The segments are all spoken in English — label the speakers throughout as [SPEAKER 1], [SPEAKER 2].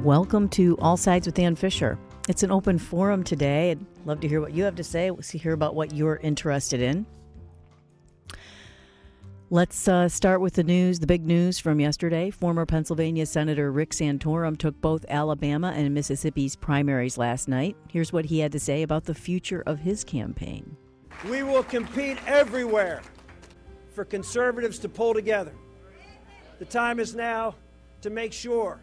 [SPEAKER 1] Welcome to All Sides with Ann Fisher. It's an open forum today. I'd love to hear what you have to say. We'll hear about what you're interested in. Let's start with the news, the big news from yesterday. Former Pennsylvania Senator Rick Santorum took both Alabama and Mississippi's primaries last night. Here's what he had to say about the future of his campaign.
[SPEAKER 2] We will compete everywhere for conservatives to pull together. The time is now to make sure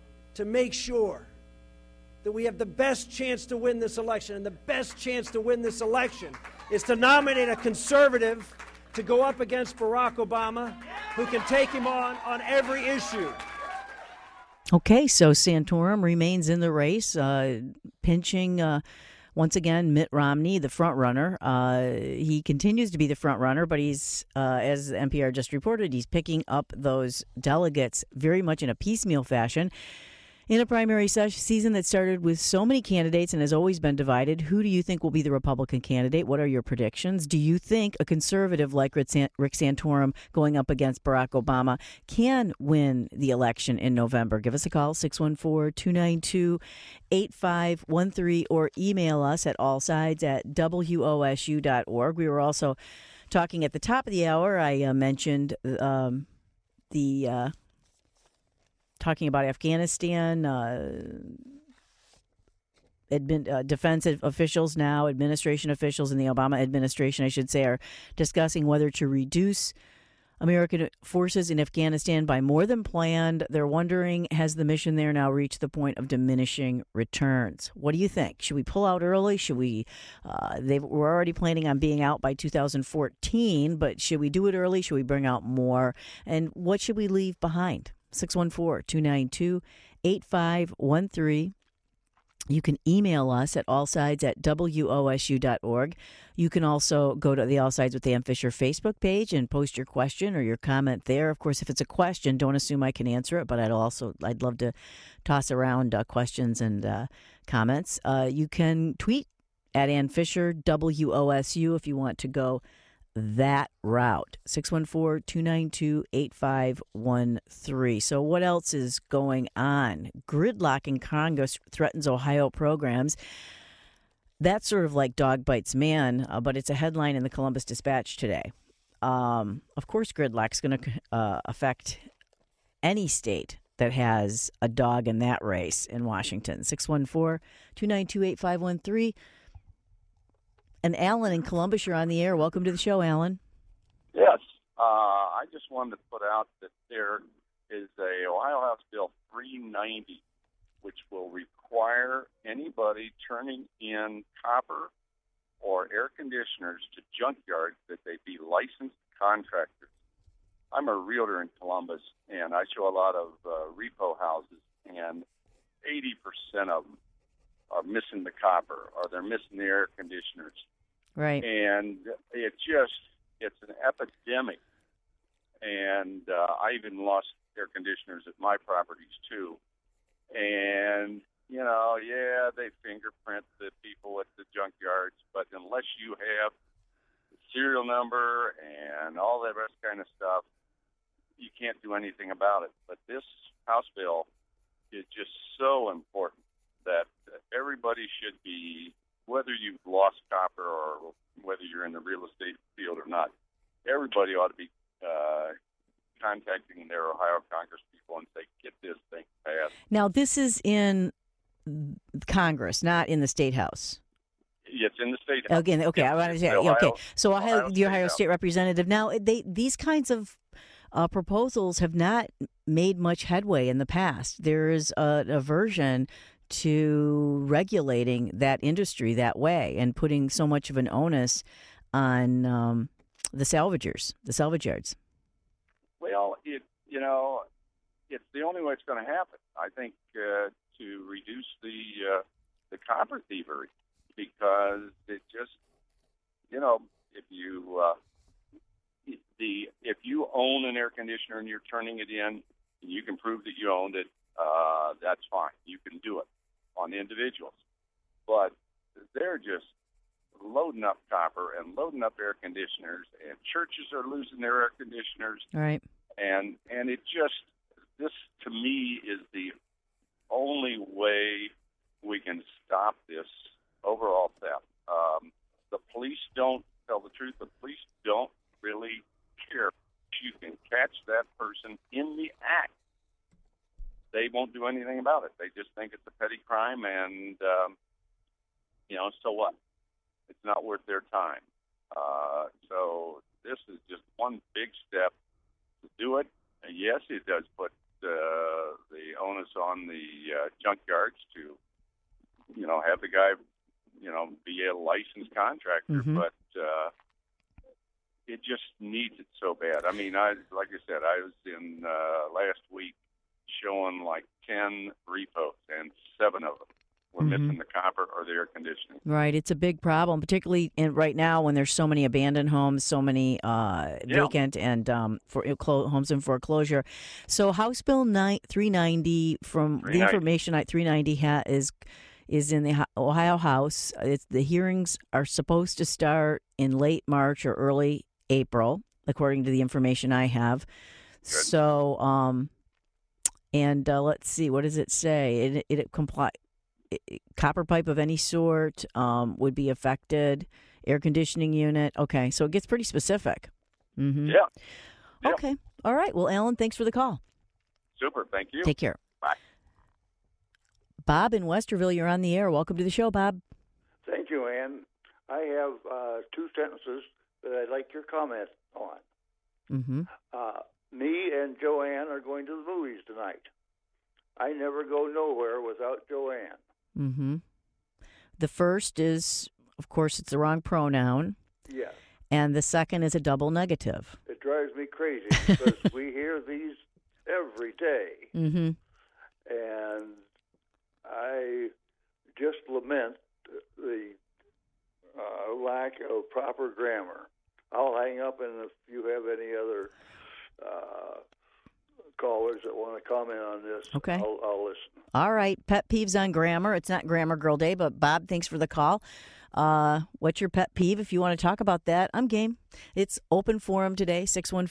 [SPEAKER 2] that we have the best chance to win this election. And the best chance to win this election is to nominate a conservative to go up against Barack Obama, who can take him on every issue.
[SPEAKER 1] Okay, so Santorum remains in the race, pinching once again Mitt Romney, the front runner. He continues to be the front runner, but he's, as NPR just reported, he's picking up those delegates very much in a piecemeal fashion. In a primary season that started with so many candidates and has always been divided, who do you think will be the Republican candidate? What are your predictions? Do you think a conservative like Rick Santorum going up against Barack Obama can win the election in November? Give us a call, 614-292-8513, or email us at allsides@wosu.org. We were also talking at the top of the hour. I mentioned talking about Afghanistan, defense officials now, administration officials in the Obama administration, I should say, are discussing whether to reduce American forces in Afghanistan by more than planned. They're wondering, has the mission there now reached the point of diminishing returns? What do you think? Should we pull out early? Should we? We're already planning on being out by 2014, but should we do it early? Should we bring out more? And what should we leave behind? 614-292-8513. You can email us at allsides@wosu.org. You can also go to the All Sides with Ann Fisher Facebook page and post your question or your comment there. Of course, if it's a question, don't assume I can answer it, but I'd love to toss around questions and comments. You can tweet at Ann Fisher, WOSU, if you want to go that route. 614-292-8513. So what else is going on? Gridlock in Congress threatens Ohio programs. That's sort of like dog bites man, but it's a headline in the Columbus Dispatch today. Of course, gridlock's going to affect any state that has a dog in that race in Washington. 614-292-8513. And Alan in Columbus, you're on the air. Welcome to the show, Alan.
[SPEAKER 3] Yes. I just wanted to put out that there is a Ohio House Bill 390, which will require anybody turning in copper or air conditioners to junkyards that they be licensed contractors. I'm a realtor in Columbus, and I show a lot of repo houses, and 80% of them are missing the copper or they're missing the air conditioners.
[SPEAKER 1] Right.
[SPEAKER 3] And it's an epidemic. And I even lost air conditioners at my properties too. And, they fingerprint the people at the junkyards, but unless you have the serial number and all that rest kind of stuff, you can't do anything about it. But this House bill is just so important that everybody should be, whether you've lost copper or whether you're in the real estate field or not, everybody ought to be contacting their Ohio Congress people and say, get this thing passed.
[SPEAKER 1] Now, this is in Congress, not in the State House.
[SPEAKER 3] It's in the State House.
[SPEAKER 1] Again, okay, I want to say, okay. So the Ohio State Representative. Now, these kinds of proposals have not made much headway in the past. There is an aversion to regulating that industry that way and putting so much of an onus on the salvage yards.
[SPEAKER 3] Well, it's the only way it's going to happen. I think to reduce the copper thievery, because it just, if you own an air conditioner and you're turning it in, and you can prove that you owned it, that's fine. You can do it on individuals. But they're just loading up copper and loading up air conditioners, and churches are losing their air conditioners.
[SPEAKER 1] Right.
[SPEAKER 3] And it just, this to me is the only way we can stop this overall theft. The police don't tell the truth. The police don't really care. You can catch that person in the act. They won't do anything about it. They just think it's a petty crime, and so what? It's not worth their time. So this is just one big step to do it. And yes, it does put the onus on the junkyards to, have the guy, be a licensed contractor, but it just needs it so bad. I mean, like I said, I was in last week showing like 10 repos, and 7 of them were missing the copper or the air conditioning.
[SPEAKER 1] Right. It's a big problem, particularly right now when there's so many abandoned homes, so many vacant and homes in foreclosure. So House Bill 390, from the information 390 is in the Ohio House. The hearings are supposed to start in late March or early April, according to the information I have. Good. So, let's see, what does it say? It comply. Copper pipe of any sort would be affected. Air conditioning unit. Okay, so it gets pretty specific. Mm-hmm.
[SPEAKER 3] Yeah.
[SPEAKER 1] Okay. All right. Well, Alan, thanks for the call.
[SPEAKER 3] Super. Thank you.
[SPEAKER 1] Take care.
[SPEAKER 3] Bye.
[SPEAKER 1] Bob in Westerville, you're on the air. Welcome to the show, Bob.
[SPEAKER 4] Thank you, Ann. I have 2 sentences that I'd like your comment on.
[SPEAKER 1] Mm-hmm.
[SPEAKER 4] Me and Joanne are going to the movies tonight. I never go nowhere without Joanne.
[SPEAKER 1] Mm-hmm. The first is, of course, it's the wrong pronoun.
[SPEAKER 4] Yes.
[SPEAKER 1] And the second is a double negative.
[SPEAKER 4] It drives me crazy because we hear these every day.
[SPEAKER 1] Mm-hmm.
[SPEAKER 4] And I just lament the lack of proper grammar. I'll hang up, and if you have any other callers that want to comment on this,
[SPEAKER 1] okay,
[SPEAKER 4] I'll listen.
[SPEAKER 1] All right. Pet peeves on grammar. It's not Grammar Girl Day, but Bob, thanks for the call. What's your pet peeve? If you want to talk about that, I'm game. It's open forum today,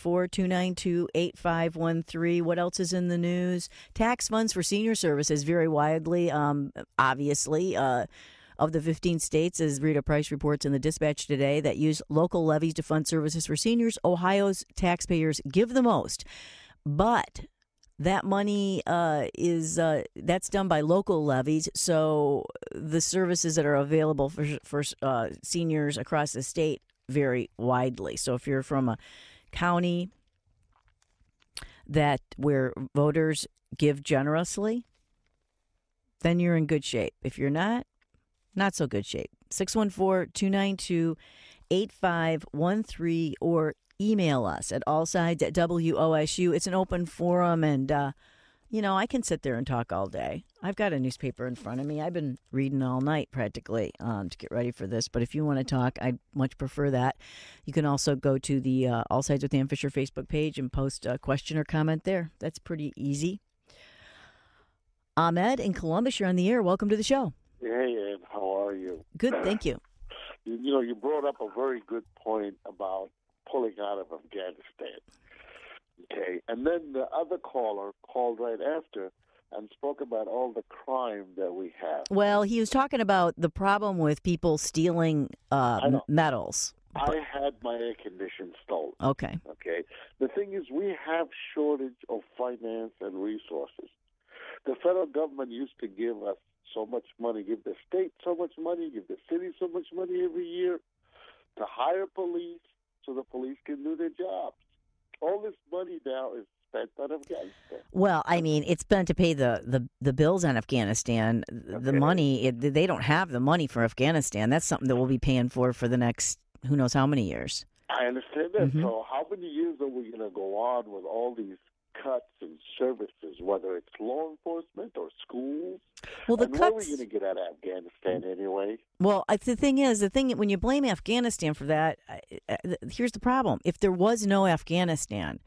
[SPEAKER 1] 614-292-8513. What else is in the news? Tax funds for senior services vary widely, obviously. Of the 15 states, as Rita Price reports in the Dispatch today, that use local levies to fund services for seniors, Ohio's taxpayers give the most. But that money that's done by local levies, so the services that are available for seniors across the state vary widely. So if you're from a county where voters give generously, then you're in good shape. If you're not so good shape. 614-292-8513 or email us at allsides@WOSU. It's an open forum, and, I can sit there and talk all day. I've got a newspaper in front of me. I've been reading all night practically to get ready for this. But if you want to talk, I'd much prefer that. You can also go to the All Sides with Ann Fisher Facebook page and post a question or comment there. That's pretty easy. Ahmed in Columbus, you're on the air. Welcome to the show.
[SPEAKER 5] Hey, Ann, how are you?
[SPEAKER 1] Good, thank you.
[SPEAKER 5] You brought up a very good point about pulling out of Afghanistan. Okay, and then the other caller called right after and spoke about all the crime that we have.
[SPEAKER 1] Well, he was talking about the problem with people stealing metals.
[SPEAKER 5] I had my air conditioner stolen.
[SPEAKER 1] Okay.
[SPEAKER 5] Okay. The thing is, we have shortage of finance and resources. The federal government used to give us so much money, give the state so much money, give the city so much money every year to hire police so the police can do their jobs. All this money now is spent on Afghanistan.
[SPEAKER 1] Well, I mean, it's spent to pay the bills on Afghanistan. Okay. The money, they don't have the money for Afghanistan. That's something that we'll be paying for the next who knows how many years.
[SPEAKER 5] I understand that. Mm-hmm. So how many years are we going to go on with all these cuts in services, whether it's law enforcement or schools?
[SPEAKER 1] Well, the
[SPEAKER 5] cuts. What are we going to get out of Afghanistan anyway?
[SPEAKER 1] Well, the thing when you blame Afghanistan for that, here's the problem. If there was no Afghanistan,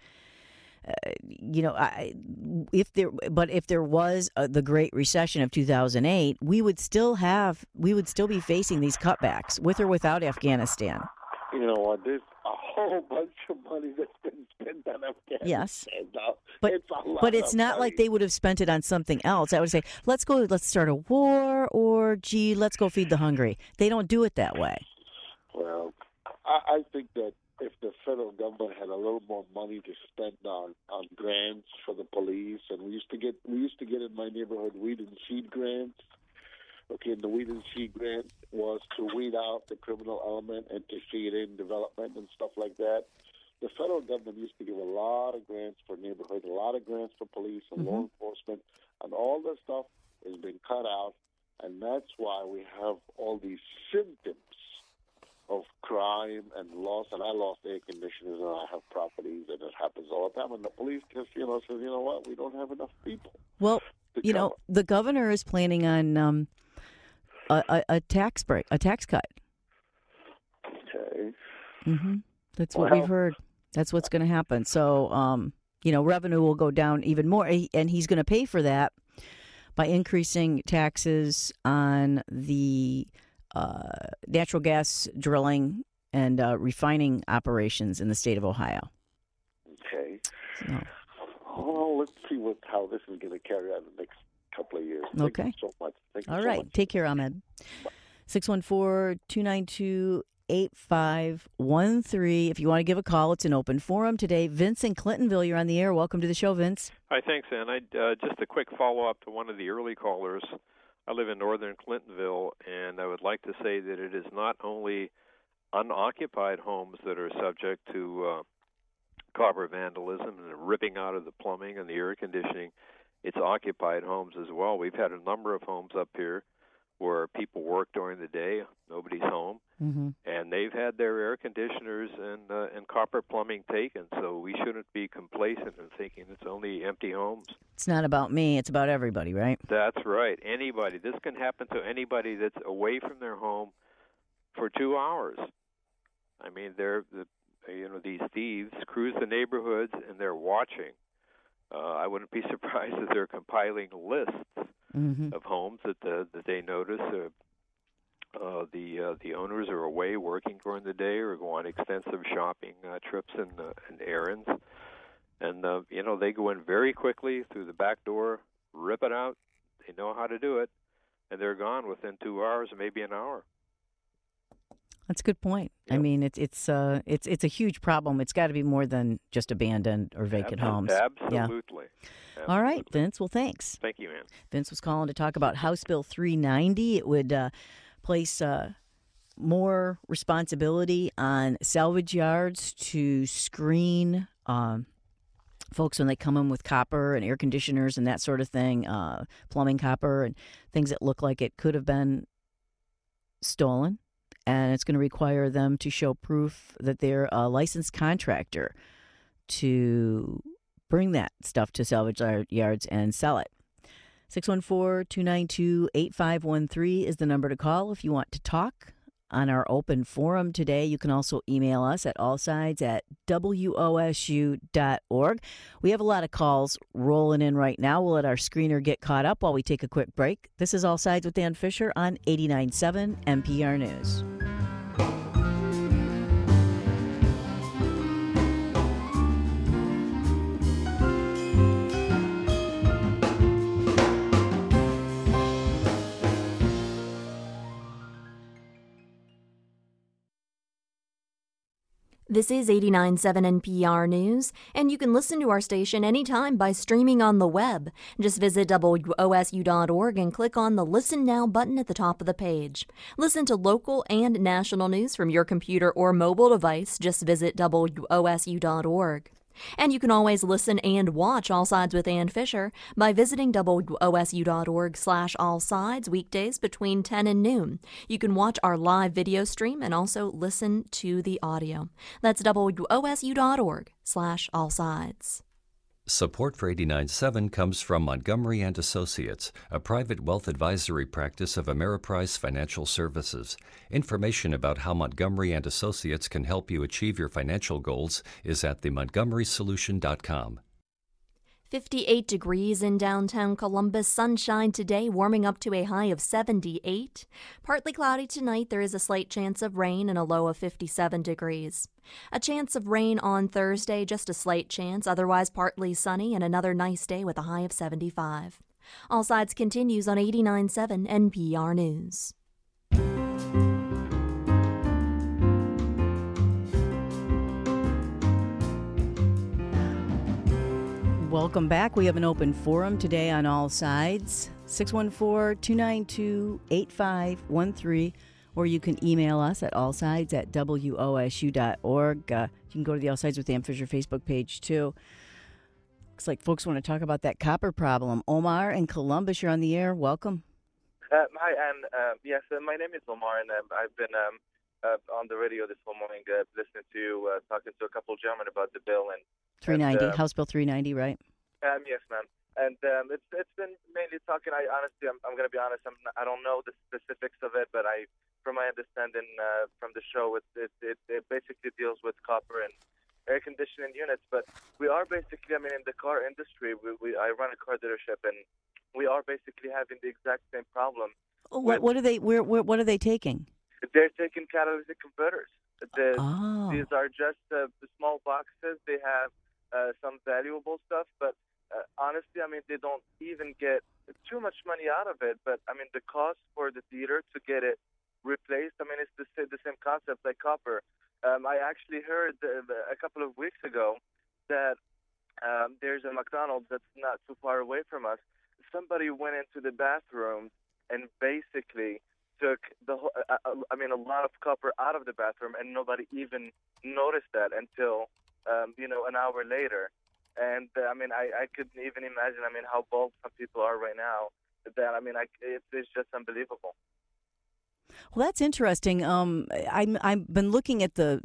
[SPEAKER 1] if there was the Great Recession of 2008, we would still be facing these cutbacks with or without Afghanistan.
[SPEAKER 5] You know what? There's a whole bunch of money that's been spent on Afghanistan.
[SPEAKER 1] Yes.
[SPEAKER 5] Now,
[SPEAKER 1] But it's not like they would have spent it on something else. I would say, let's start a war, or, gee, let's go feed the hungry. They don't do it that way.
[SPEAKER 5] Well, I think that if the federal government had a little more money to spend on grants for the police, and we used to get in my neighborhood weed and seed grants. Okay, and the weed and seed grant was to weed out the criminal element and to feed in development and stuff like that. The federal government used to give a lot of grants for neighborhoods, a lot of grants for police and law enforcement, and all that stuff has been cut out, and that's why we have all these symptoms of crime and loss. And I lost air conditioners, and I have properties, and it happens all the time. And the police just, says, you know what, we don't have enough people.
[SPEAKER 1] Well, the governor is planning on a tax break, a tax cut.
[SPEAKER 5] Okay.
[SPEAKER 1] Mm-hmm. That's what we've heard. That's what's going to happen. So, revenue will go down even more, and he's going to pay for that by increasing taxes on the natural gas drilling and refining operations in the state of Ohio.
[SPEAKER 5] Okay.
[SPEAKER 1] So.
[SPEAKER 5] Oh, let's see how this is going to carry out in the next couple of years.
[SPEAKER 1] Okay.
[SPEAKER 5] Thank you so much.
[SPEAKER 1] All right. Take care, Ahmed. 614-292-8513. If you want to give a call, it's an open forum today. Vince in Clintonville, you're on the air. Welcome to the show, Vince.
[SPEAKER 6] Hi, thanks, Ann. Just a quick follow-up to one of the early callers. I live in northern Clintonville, and I would like to say that it is not only unoccupied homes that are subject to copper vandalism and ripping out of the plumbing and the air conditioning. It's occupied homes as well. We've had a number of homes up here where people work during the day, nobody's home, and they've had their air conditioners and copper plumbing taken. So we shouldn't be complacent in thinking it's only empty homes.
[SPEAKER 1] It's not about me. It's about everybody, right?
[SPEAKER 6] That's right. Anybody. This can happen to anybody that's away from their home for 2 hours. I mean, these thieves cruise the neighborhoods and they're watching. I wouldn't be surprised if they're compiling lists of homes that they notice. The owners are away working during the day or go on extensive shopping trips and errands, and they go in very quickly through the back door, rip it out. They know how to do it, and they're gone within 2 hours, maybe an hour.
[SPEAKER 1] That's a good point. Yep. I mean, it's a huge problem. It's got to be more than just abandoned or vacant homes.
[SPEAKER 6] Absolutely.
[SPEAKER 1] Yeah.
[SPEAKER 6] Absolutely.
[SPEAKER 1] All right, Vince. Well, thanks.
[SPEAKER 6] Thank you, man.
[SPEAKER 1] Vince was calling to talk about House Bill 390. It would place more responsibility on salvage yards to screen folks when they come in with copper and air conditioners and that sort of thing, plumbing copper and things that look like it could have been stolen. And it's going to require them to show proof that they're a licensed contractor to bring that stuff to salvage yards and sell it. 614-292-8513 is the number to call if you want to talk on our open forum today. You can also email us at allsides@wosu.org. We have a lot of calls rolling in right now. We'll let our screener get caught up while we take a quick break. This is All Sides with Dan Fisher on 89.7 NPR News.
[SPEAKER 7] This is 89.7 NPR News, and you can listen to our station anytime by streaming on the web. Just visit WOSU.org and click on the Listen Now button at the top of the page. Listen to local and national news from your computer or mobile device. Just visit WOSU.org. And you can always listen and watch All Sides with Ann Fisher by visiting WOSU.org/allsides weekdays between 10 and noon. You can watch our live video stream and also listen to the audio. That's WOSU.org/allsides.
[SPEAKER 8] Support for 89.7 comes from Montgomery & Associates, a private wealth advisory practice of Ameriprise Financial Services. Information about how Montgomery & Associates can help you achieve your financial goals is at themontgomerysolution.com.
[SPEAKER 7] 58 degrees in downtown Columbus. Sunshine today, warming up to a high of 78. Partly cloudy tonight. There is a slight chance of rain and a low of 57 degrees. A chance of rain on Thursday, just a slight chance. Otherwise, partly sunny and another nice day with a high of 75. All Sides continues on 89.7 NPR News.
[SPEAKER 1] Welcome back. We have an open forum today on All Sides, 614-292-8513, or you can email us at allsides@wosu.org. You can go to the All Sides with Dan Fisher Facebook page, too. Looks like folks want to talk about that copper problem. Omar in Columbus, you're on the air. Welcome.
[SPEAKER 9] Hi, Ann. Yes, my name is Omar, and I've been on the radio this whole morning listening to you, talking to a couple of gentlemen about the bill. And
[SPEAKER 1] 390, House Bill 390, right?
[SPEAKER 9] Yes, ma'am. And it's been mainly talking. I'm going to be honest. I don't know the specifics of it, but from my understanding from the show, it basically deals with copper and air conditioning units. But we are basically, in the car industry, I run a car dealership, and we are basically having the exact same problem.
[SPEAKER 1] What are they? What are they taking?
[SPEAKER 9] They're taking catalytic converters.
[SPEAKER 1] These
[SPEAKER 9] are just the small boxes. They have some valuable stuff, but honestly, they don't even get too much money out of it. But the cost for the dealer to get it replaced, it's the same concept like copper. I actually heard a couple of weeks ago that there's a McDonald's that's not too far away from us. Somebody went into the bathroom and basically took a lot of copper out of the bathroom, and nobody even noticed that until an hour later. And I couldn't even imagine how bold some people are right now. That it's just unbelievable.
[SPEAKER 1] Well, that's interesting. I've been looking at the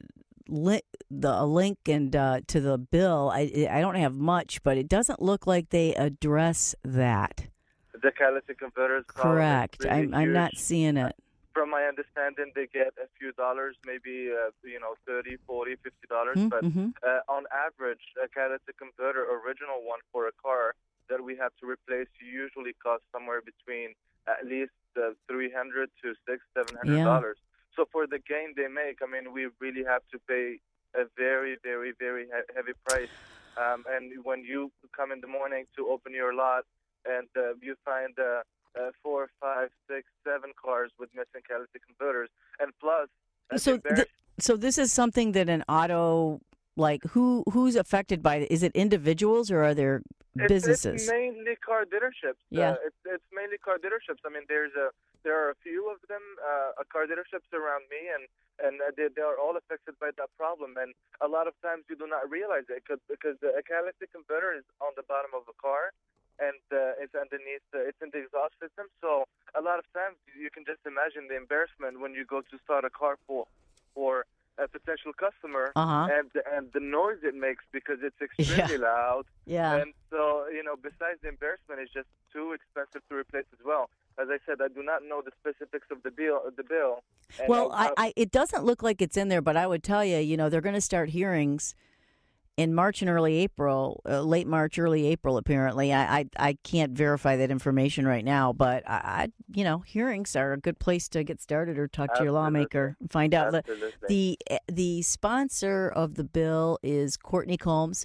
[SPEAKER 1] link and to the bill. I don't have much, but it doesn't look like they address that.
[SPEAKER 9] The catalytic converters.
[SPEAKER 1] Correct.
[SPEAKER 9] Really
[SPEAKER 1] I'm not seeing it.
[SPEAKER 9] From my understanding, they get a few dollars, maybe $30, $40, $50. But on average, a catalytic converter, original one for a car that we have to replace, usually costs somewhere between at least $300 to $700. So for the gain they make, we really have to pay a very, very, very heavy price. And when you come in the morning to open your lot and you find 4, 5, 6, 7 cars with missing catalytic converters, and plus,
[SPEAKER 1] so this is something that an auto, like who's affected by it? Is it individuals or are there businesses?
[SPEAKER 9] It's mainly car dealerships.
[SPEAKER 1] Yeah,
[SPEAKER 9] it's mainly car dealerships. There are a few of them, car dealerships around me, and they are all affected by that problem. And a lot of times you do not realize it because a catalytic converter is on the bottom of the car, and it's underneath. It's in the exhaust system. So a lot of times you can just imagine the embarrassment when you go to start a car for a potential customer, and the noise it makes because it's extremely loud.
[SPEAKER 1] Yeah.
[SPEAKER 9] And so besides the embarrassment, it's just too expensive to replace as well. As I said, I do not know the specifics of the bill.
[SPEAKER 1] Well, it doesn't look like it's in there, but I would tell you, they're going to start hearings in March and early April, late March, early April, apparently. I can't verify that information right now, but hearings are a good place to get started or talk to your lawmaker and find out. The sponsor of the bill is Courtney Combs,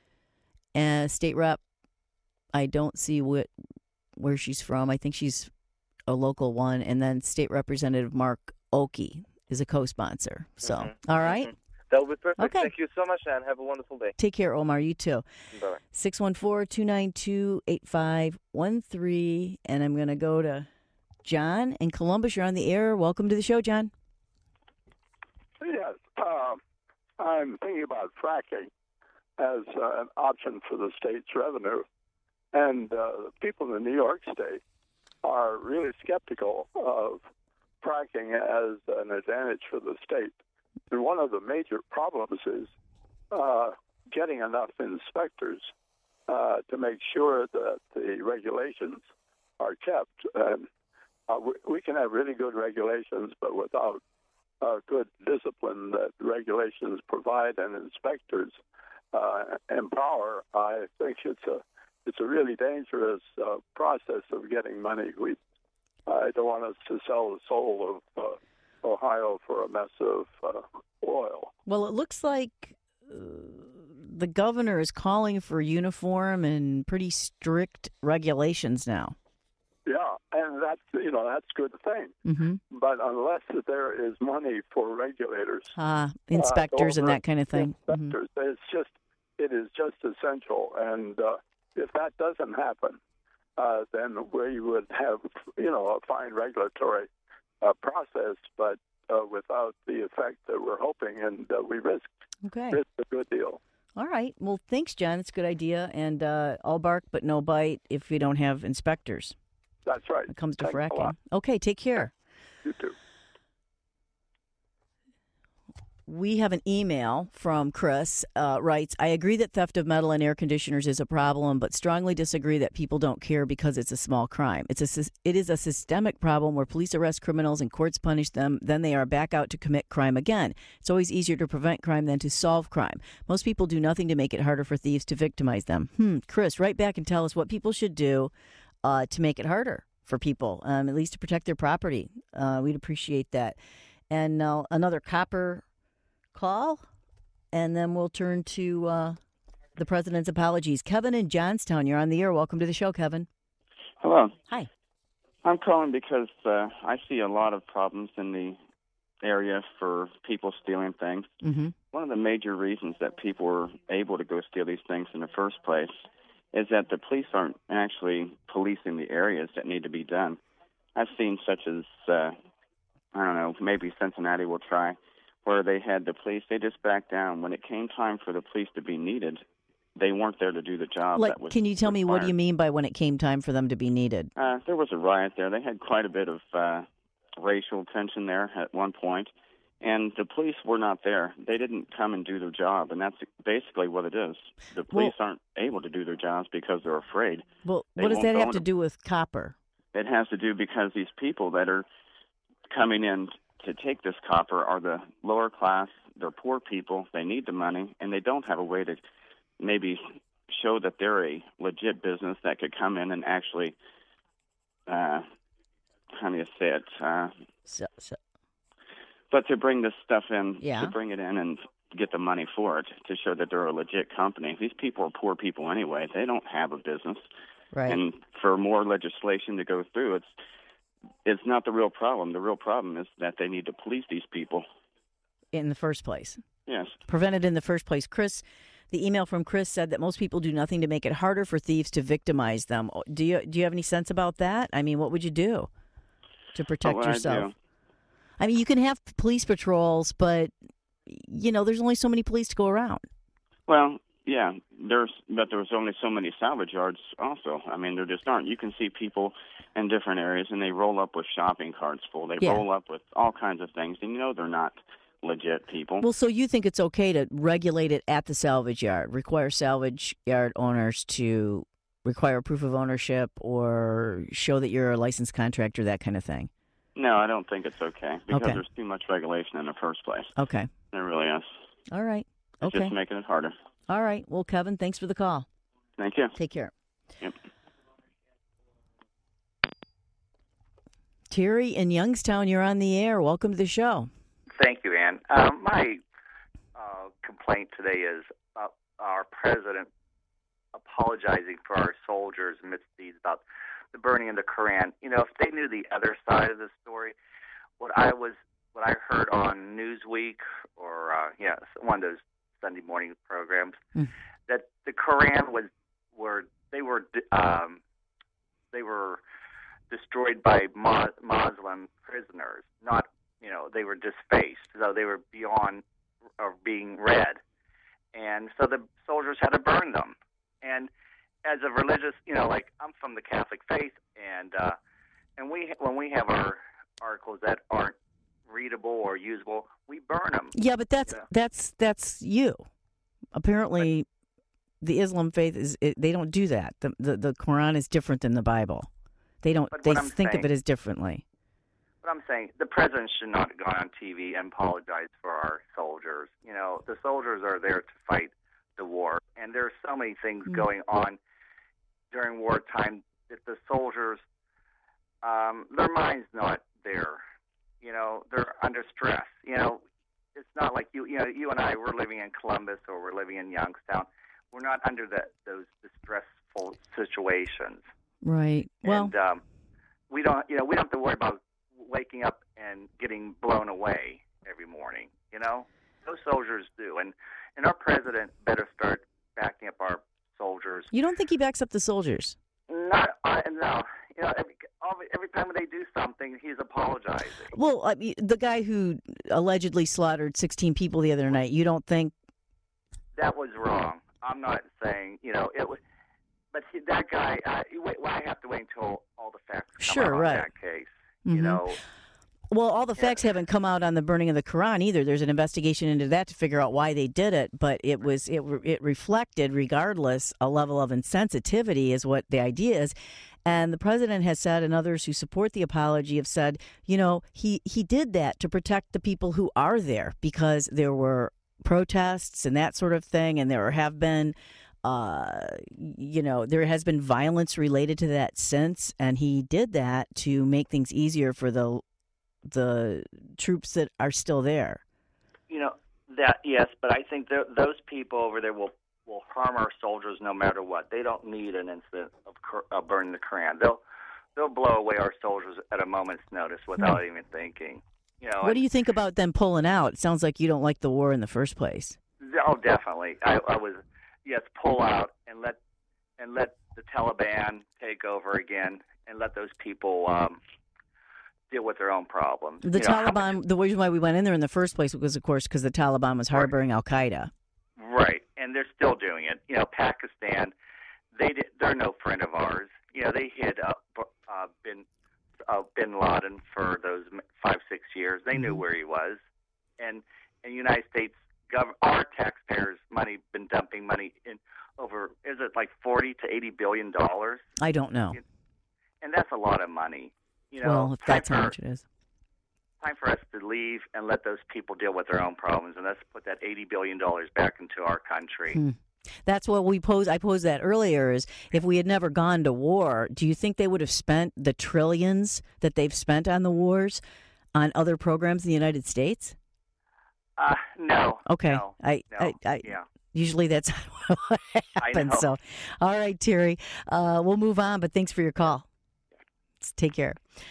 [SPEAKER 1] state rep. I don't see where she's from. I think she's a local one, and then State Representative Mark Oki is a co-sponsor. So, all right.
[SPEAKER 9] That will be perfect.
[SPEAKER 1] Okay.
[SPEAKER 9] Thank you so much, Ann. Have a wonderful day.
[SPEAKER 1] Take care, Omar. You too.
[SPEAKER 9] Bye.
[SPEAKER 1] 614-292-8513. And I'm going to go to John in Columbus. You're on the air. Welcome to the show, John.
[SPEAKER 10] Yes. I'm thinking about fracking as an option for the state's revenue. And people in New York State are really skeptical of fracking as an advantage for the state. And one of the major problems is getting enough inspectors to make sure that the regulations are kept. And we can have really good regulations, but without good discipline that regulations provide and inspectors, in power, I think it's a really dangerous process of getting money. I don't want us to sell the soul of Ohio for a mess of oil.
[SPEAKER 1] Well, it looks like the governor is calling for uniform and pretty strict regulations now.
[SPEAKER 10] Yeah, and that's a good thing.
[SPEAKER 1] Mm-hmm.
[SPEAKER 10] But unless there is money for regulators,
[SPEAKER 1] inspectors and that kind of thing,
[SPEAKER 10] inspectors, it is just essential. And if that doesn't happen, then we would have a fine regulatory process, but without the effect that we're hoping, and we risk a good deal.
[SPEAKER 1] All right. Well, thanks, John. It's a good idea. And all bark but no bite if we don't have inspectors.
[SPEAKER 10] That's right.
[SPEAKER 1] It comes to
[SPEAKER 10] Thanks
[SPEAKER 1] fracking. Okay, take care.
[SPEAKER 10] You too.
[SPEAKER 1] We have an email from Chris, writes, I agree that theft of metal and air conditioners is a problem, but strongly disagree that people don't care because it's a small crime. It is a systemic problem where police arrest criminals and courts punish them, then they are back out to commit crime again. It's always easier to prevent crime than to solve crime. Most people do nothing to make it harder for thieves to victimize them. Chris, write back and tell us what people should do to make it harder for people, at least to protect their property. We'd appreciate that. And another copper call, and then we'll turn to the president's apologies. Kevin in Johnstown, you're on the air. Welcome to the show, Kevin.
[SPEAKER 11] Hello.
[SPEAKER 1] Hi.
[SPEAKER 11] I'm calling because I see a lot of problems in the area for people stealing things.
[SPEAKER 1] Mm-hmm.
[SPEAKER 11] One of the major reasons that people were able to go steal these things in the first place is that the police aren't actually policing the areas that need to be done. I've seen such as, maybe Cincinnati will try, where they had the police, they just backed down. When it came time for the police to be needed, they weren't there to do the job.
[SPEAKER 1] Can you tell me what do you mean by when it came time for them to be needed?
[SPEAKER 11] There was a riot there. They had quite a bit of racial tension there at one point, and the police were not there. They didn't come and do their job, and that's basically what it is. The police aren't able to do their jobs because they're afraid.
[SPEAKER 1] Well, what does that have to do with copper?
[SPEAKER 11] It has to do because these people that are coming in to take this copper are the lower class. They're poor people. They need the money, and they don't have a way to maybe show that they're a legit business that could come in and actually, how do you say it? But to bring this stuff in, to bring it in and get the money for it, to show that they're a legit company. These people are poor people anyway. They don't have a business.
[SPEAKER 1] Right.
[SPEAKER 11] And for more legislation to go through, it's not the real problem. The real problem is that they need to police these people.
[SPEAKER 1] In the first place.
[SPEAKER 11] Yes.
[SPEAKER 1] Prevent it in the first place. Chris, the email from Chris said that most people do nothing to make it harder for thieves to victimize them. Do you have any sense about that? I mean, what would you do to protect yourself? I mean, you can have police patrols, but, there's only so many police to go around.
[SPEAKER 11] Well, yeah, there's only so many salvage yards also. I mean, there just aren't. You can see people in different areas, and they roll up with shopping carts full. They roll up with all kinds of things, and they're not legit people.
[SPEAKER 1] Well, so you think it's okay to regulate it at the salvage yard, require salvage yard owners to require proof of ownership or show that you're a licensed contractor, that kind of thing?
[SPEAKER 11] No, I don't think it's okay because there's too much regulation in the first place.
[SPEAKER 1] Okay.
[SPEAKER 11] There really is.
[SPEAKER 1] All right.
[SPEAKER 11] It's just making it harder.
[SPEAKER 1] All right. Well, Kevin, thanks for the call.
[SPEAKER 11] Thank you.
[SPEAKER 1] Take care.
[SPEAKER 11] Yep.
[SPEAKER 1] Terry in Youngstown, you're on the air. Welcome to the show.
[SPEAKER 12] Thank you, Ann. My complaint today is our president apologizing for our soldiers amidst these about the burning of the Koran. If they knew the other side of the story, what I heard on Newsweek or one of those Sunday morning programs, that the Koran they were destroyed by Muslim prisoners, not they were disfaced, so they were beyond being read, and so the soldiers had to burn them. And as a religious, I'm from the Catholic faith, and when we have our articles that aren't readable or usable, we burn them.
[SPEAKER 1] Yeah, but that's you. Apparently, the Islam faith they don't do that. The Quran is different than the Bible. They don't. They think of it as differently.
[SPEAKER 12] But I'm saying the president should not have gone on TV and apologized for our soldiers. The soldiers are there to fight the war. And there's so many things going on during wartime that the soldiers, their mind's not there. You know, they're under stress. You know, it's not like you and I, we're living in Columbus or we're living in Youngstown. We're not under those distressful situations.
[SPEAKER 1] Right. Well,
[SPEAKER 12] and we don't have to worry about waking up and getting blown away every morning. You know, those soldiers do, and our president better start backing up our soldiers.
[SPEAKER 1] You don't think he backs up the soldiers?
[SPEAKER 12] No. You know, every time they do something, he's apologizing.
[SPEAKER 1] Well, the guy who allegedly slaughtered 16 people the other night, you don't think
[SPEAKER 12] that was wrong? I'm not saying, you know, it was, but that guy. I have to wait until all the facts come out on that case. You know.
[SPEAKER 1] Well, all the facts haven't come out on the burning of the Quran either. There's an investigation into that to figure out why they did it, but it reflected, regardless, a level of insensitivity is what the idea is. And the president has said, and others who support the apology have said, you know, he did that to protect the people who are there because there were protests and that sort of thing, and there have been there has been violence related to that since, and he did that to make things easier for the troops that are still there. You know,
[SPEAKER 12] that, yes, but I think those people over there will harm our soldiers no matter what. They don't need an incident of burning the Quran. They'll blow away our soldiers at a moment's notice without even thinking. You know,
[SPEAKER 1] what do you think about them pulling out? It sounds like you don't like the war in the first place.
[SPEAKER 12] Oh, definitely. I was pull out and let the Taliban take over again and let those people deal with their own problems.
[SPEAKER 1] The Taliban, the reason why we went in there in the first place was, of course, because the Taliban was harboring Al-Qaeda.
[SPEAKER 12] Right, and they're still doing it. You know, Pakistan, they're no friend of ours. You know, they hid Bin Laden for those 5-6 years. They knew where he was, and the United States our taxpayers' money been dumping money in over, is it like $40 to $80 billion?
[SPEAKER 1] I don't know.
[SPEAKER 12] And that's a lot of money. You know,
[SPEAKER 1] well, if that's how much it is.
[SPEAKER 12] Time for us to leave and let those people deal with their own problems, and let's put that $80 billion back into our country.
[SPEAKER 1] That's what I posed that earlier, is if we had never gone to war, do you think they would have spent the trillions that they've spent on the wars on other programs in the United States?
[SPEAKER 12] No.
[SPEAKER 1] Okay.
[SPEAKER 12] No, yeah.
[SPEAKER 1] Usually that's what happens. So, all right, Terry, we'll move on, but thanks for your call. Take care.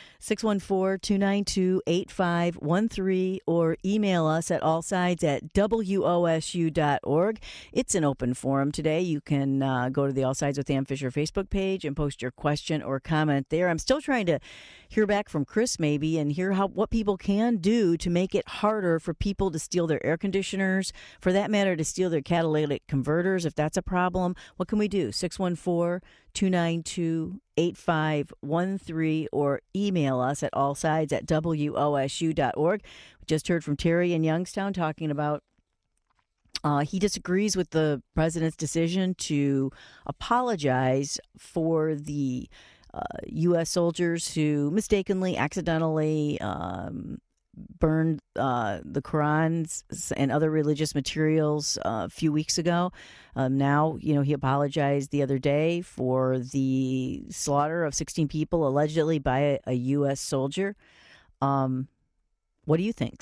[SPEAKER 1] 614-292-8513 or email us at allsides@wosu.org. It's an open forum today. You can go to the All Sides with Ann Fisher Facebook page and post your question or comment there. I'm still trying to hear back from Chris maybe and hear what people can do to make it harder for people to steal their air conditioners, for that matter, to steal their catalytic converters if that's a problem. What can we do? 614-292-8513 or email us at allsides@wosu.org. We just heard from Terry in Youngstown talking about he disagrees with the president's decision to apologize for the U.S. soldiers who mistakenly, accidentally burned the Qurans and other religious materials a few weeks ago. Now, he apologized the other day for the slaughter of 16 people allegedly by a U.S. soldier. What do you think?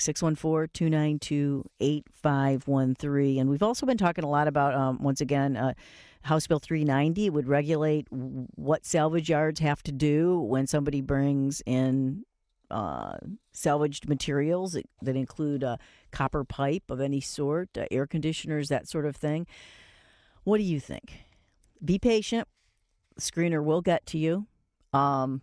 [SPEAKER 1] 614-292-8513. And we've also been talking a lot about, once again, House Bill 390 would regulate what salvage yards have to do when somebody brings in salvaged materials that include copper pipe of any sort, air conditioners, that sort of thing. What do you think? Be patient. The screener will get to you. Bob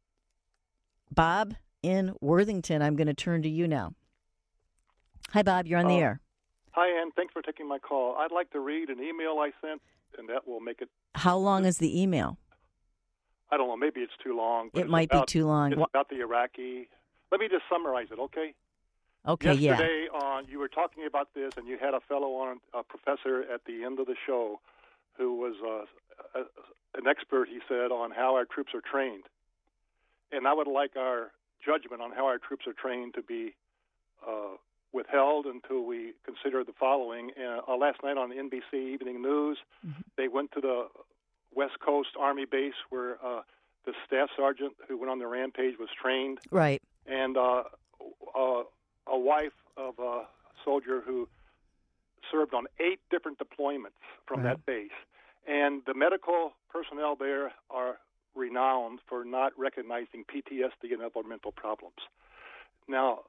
[SPEAKER 1] in Worthington, I'm going to turn to you now. Hi, Bob. You're on the air.
[SPEAKER 13] Hi, Ann. Thanks for taking my call. I'd like to read an email I sent, and that will make it...
[SPEAKER 1] How long is the email?
[SPEAKER 13] I don't know. Maybe it's too long.
[SPEAKER 1] It might be too long.
[SPEAKER 13] It's about the Iraqi. Let me just summarize it, okay?
[SPEAKER 1] Okay,
[SPEAKER 13] Yesterday you were talking about this, and you had a fellow on, a professor at the end of the show, who was an expert, he said, on how our troops are trained. And I would like our judgment on how our troops are trained to be withheld until we consider the following. Last night on the NBC Evening News, they went to the West Coast Army base where the staff sergeant who went on the rampage was trained.
[SPEAKER 1] Right.
[SPEAKER 13] And a wife of a soldier who served on 8 different deployments from that base. And the medical personnel there are renowned for not recognizing PTSD and other mental problems. Now,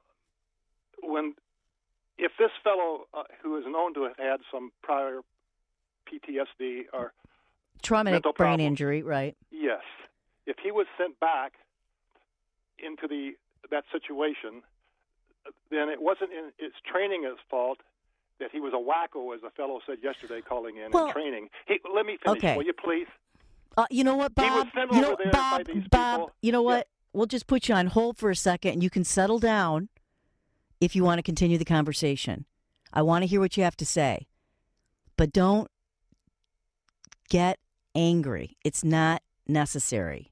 [SPEAKER 13] if this fellow who is known to have had some prior PTSD or
[SPEAKER 1] traumatic brain injury, right?
[SPEAKER 13] Yes. If he was sent back into that situation, then it wasn't in its training's fault that he was a wacko, as a fellow said yesterday calling in and training. Let me finish, will you please?
[SPEAKER 1] You know what, Bob?
[SPEAKER 13] He was sent over there by these people.
[SPEAKER 1] You know what? We'll just put you on hold for a second, and you can settle down if you want to continue the conversation. I want to hear what you have to say. But don't get angry. It's not necessary.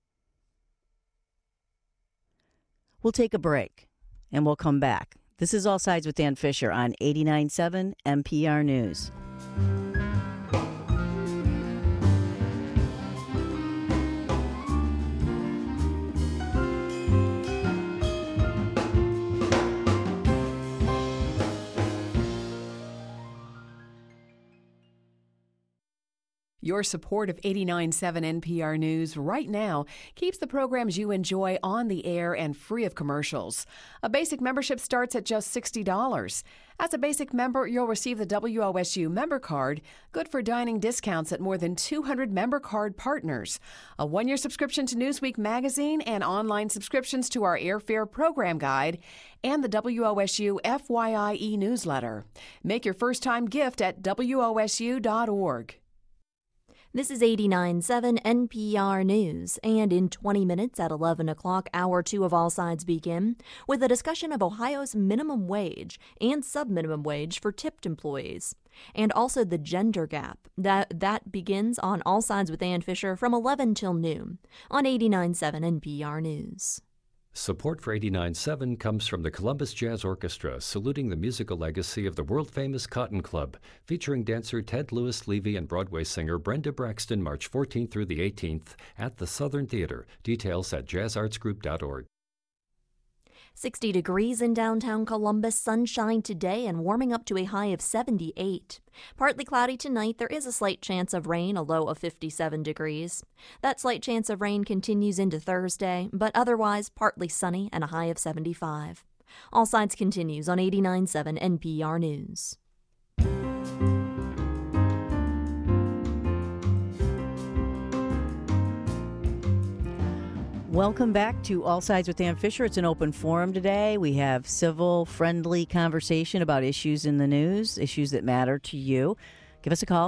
[SPEAKER 1] We'll take a break, and we'll come back. This is All Sides with Dan Fisher on 89.7 NPR News.
[SPEAKER 14] Your support of 89.7 NPR News right now keeps the programs you enjoy on the air and free of commercials. A basic membership starts at just $60. As a basic member, you'll receive the WOSU member card, good for dining discounts at more than 200 member card partners, a 1-year subscription to Newsweek magazine and online subscriptions to our airfare program guide, and the WOSU FYIE newsletter. Make your first-time gift at WOSU.org.
[SPEAKER 7] This is 89.7 NPR News, and in 20 minutes at 11 o'clock, Hour 2 of All Sides begin with a discussion of Ohio's minimum wage and sub-minimum wage for tipped employees, and also the gender gap. That begins on All Sides with Dan Fisher from 11 till noon on 89.7 NPR News.
[SPEAKER 8] Support for 89.7 comes from the Columbus Jazz Orchestra, saluting the musical legacy of the world-famous Cotton Club, featuring dancer Ted Lewis Levy and Broadway singer Brenda Braxton, March 14th through the 18th at the Southern Theater. Details at jazzartsgroup.org.
[SPEAKER 7] 60 degrees in downtown Columbus, sunshine today and warming up to a high of 78. Partly cloudy tonight, there is a slight chance of rain, a low of 57 degrees. That slight chance of rain continues into Thursday, but otherwise partly sunny and a high of 75. All Sides continues on 89.7 NPR News.
[SPEAKER 1] Welcome back to All Sides with Dan Fisher. It's an open forum today. We have civil, friendly conversation about issues in the news, issues that matter to you. Give us a call,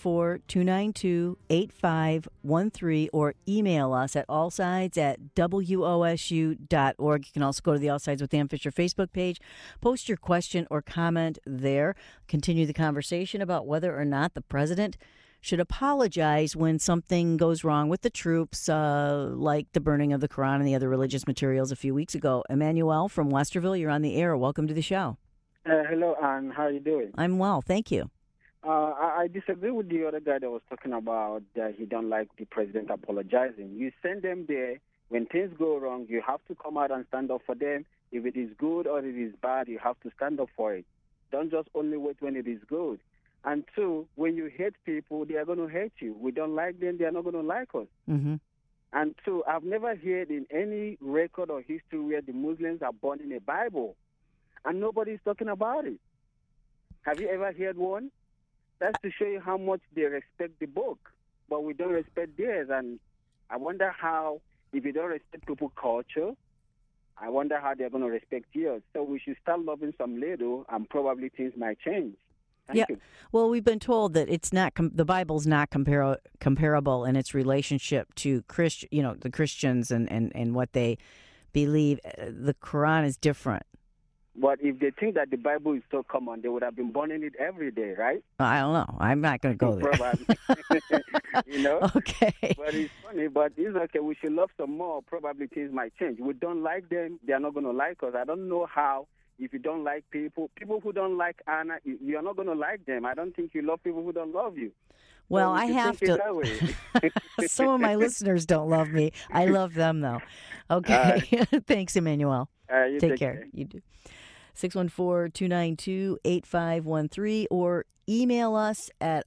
[SPEAKER 1] 614-292-8513, or email us at allsides@wosu.org. You can also go to the All Sides with Dan Fisher Facebook page. Post your question or comment there. Continue the conversation about whether or not the president should apologize when something goes wrong with the troops, like the burning of the Quran and the other religious materials a few weeks ago. Emmanuel from Westerville, you're on the air. Welcome to the show.
[SPEAKER 15] Hello, Ann. How are you doing?
[SPEAKER 1] I'm well, thank you.
[SPEAKER 15] I disagree with the other guy that was talking about that he don't like the president apologizing. You send them there. When things go wrong, you have to come out and stand up for them. If it is good or it is bad, you have to stand up for it. Don't just only wait when it is good. And two, when you hate people, they are going to hate you. We don't like them, they are not going to like us.
[SPEAKER 1] Mm-hmm.
[SPEAKER 15] And two, I've never heard in any record or history where the Muslims are burning a Bible, and nobody's talking about it. Have you ever heard one? That's to show you how much they respect the book, but we don't respect theirs. And I wonder how, if you don't respect people's culture, I wonder how they're going to respect yours. So we should start loving some little, and probably things might change. Thank you.
[SPEAKER 1] Well, we've been told that it's not the Bible's not comparable in its relationship to the Christians and what they believe. The Quran is different.
[SPEAKER 15] But if they think that the Bible is so common, they would have been burning it every day, right?
[SPEAKER 1] I don't know. I'm not going to go there.
[SPEAKER 15] You know?
[SPEAKER 1] Okay.
[SPEAKER 15] But it's funny, but it's okay. We should love some more. Probably things might change. We don't like them. They are not going to like us. I don't know how if you don't like people who don't like Anna, you're not going to like them. I don't think you love people who don't love you.
[SPEAKER 1] Well,
[SPEAKER 15] So
[SPEAKER 1] I
[SPEAKER 15] you
[SPEAKER 1] have
[SPEAKER 15] think it
[SPEAKER 1] to.
[SPEAKER 15] that way.
[SPEAKER 1] Some of my listeners don't love me. I love them, though. Okay. Thanks, Emmanuel.
[SPEAKER 15] You
[SPEAKER 1] Take care. You do. 614-292-8513 or email us at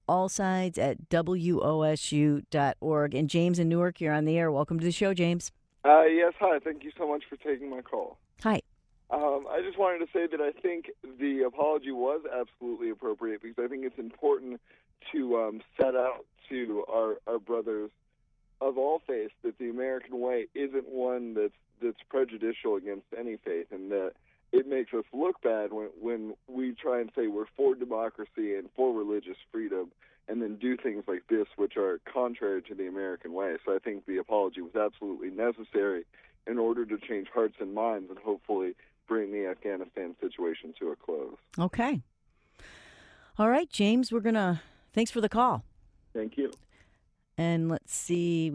[SPEAKER 1] allsides@wosu.org. And James in Newark, you're on the air. Welcome to the show, James.
[SPEAKER 16] Yes, hi. Thank you so much for taking my call.
[SPEAKER 1] Hi.
[SPEAKER 16] I just wanted to say that I think the apology was absolutely appropriate because I think it's important to set out to our brothers of all faiths that the American way isn't one that's prejudicial against any faith, and that it makes us look bad when we try and say we're for democracy and for religious freedom and then do things like this which are contrary to the American way. So I think the apology was absolutely necessary in order to change hearts and minds and hopefully bring the Afghanistan situation to a close.
[SPEAKER 1] Okay. All right, James, thanks for the call.
[SPEAKER 16] Thank you.
[SPEAKER 1] And let's see,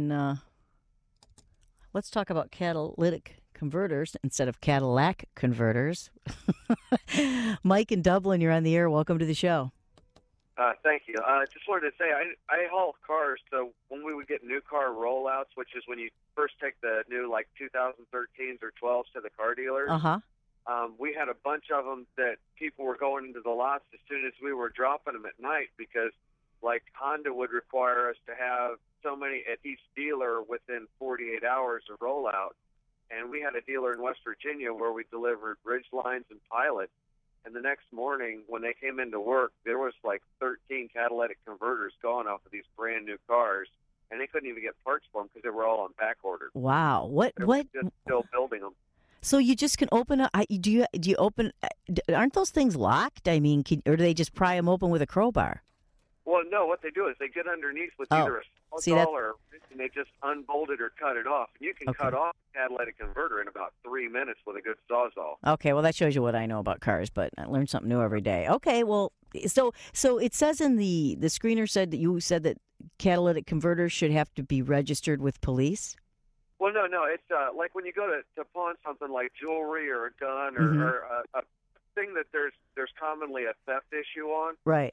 [SPEAKER 1] let's talk about catalytic converters instead of Cadillac converters. Mike in Dublin, you're on the air. Welcome to the show.
[SPEAKER 17] Thank you. Just wanted to say I haul cars, so when we would get new car rollouts, which is when you first take the new 2013s or 12s to the car dealers, we had a bunch of them that people were going into the lots as soon as we were dropping them at night because Honda would require us to have so many at each dealer within 48 hours of rollout. And we had a dealer in West Virginia where we delivered Ridgelines and Pilots. And the next morning, when they came into work, there was 13 catalytic converters going off of these brand new cars, and they couldn't even get parts for them because they were all on back order.
[SPEAKER 1] Wow!
[SPEAKER 17] They were just still building them.
[SPEAKER 1] So you just can open up? Do you open? Aren't those things locked? I mean, or do they just pry them open with a crowbar?
[SPEAKER 17] Well, no. What they do is they get underneath with either a sawzall or and they just unbolt it or cut it off. And you can cut off a catalytic converter in about 3 minutes with a good sawzall.
[SPEAKER 1] Okay, well, that shows you what I know about cars, but I learn something new every day. Okay, well, so it says in the screener said that catalytic converters should have to be registered with police?
[SPEAKER 17] Well, no. It's like when you go to pawn something like jewelry or a gun or a thing that there's commonly a theft issue on.
[SPEAKER 1] Right.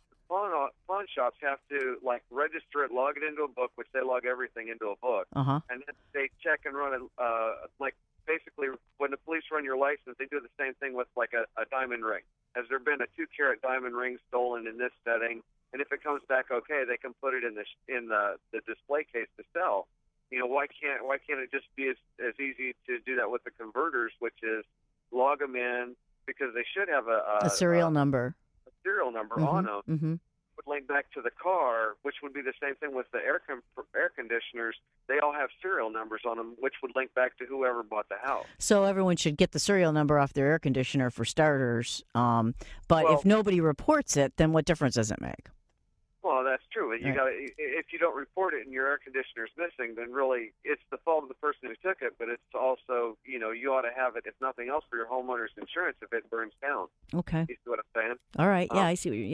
[SPEAKER 17] Pawn shops have to register it, log it into a book, which they log everything into a book, and then they check and run it. Basically, when the police run your license, they do the same thing with a diamond ring. Has there been a 2-carat diamond ring stolen in this setting? And if it comes back okay, they can put it in the display case to sell. Why can't it just be as easy to do that with the converters, which is log them in because they should have a
[SPEAKER 1] serial number.
[SPEAKER 17] Serial number on them would link back to the car, which would be the same thing with the air conditioners. They all have serial numbers on them, which would link back to whoever bought the house.
[SPEAKER 1] So everyone should get the serial number off their air conditioner for starters. But if nobody reports it, then what difference does it make?
[SPEAKER 17] Well, that's true. If you don't report it and your air conditioner's missing, then really it's the fault of the person who took it, but it's also, you ought to have it, if nothing else, for your homeowner's insurance if it burns down.
[SPEAKER 1] Okay.
[SPEAKER 17] You see what I'm saying?
[SPEAKER 1] All right. Yeah, I see what